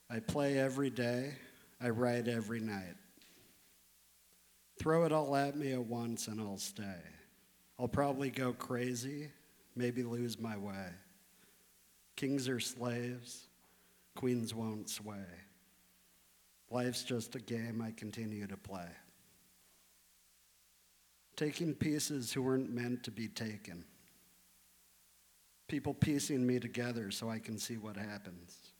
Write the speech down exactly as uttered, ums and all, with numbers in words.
I play every day, I write every night. Throw it all at me at once and I'll stay. I'll probably go crazy, maybe lose my way. Kings are slaves, queens won't sway. Life's just a game I continue to play. Taking pieces who weren't meant to be taken. People piecing me together so I can see what happens.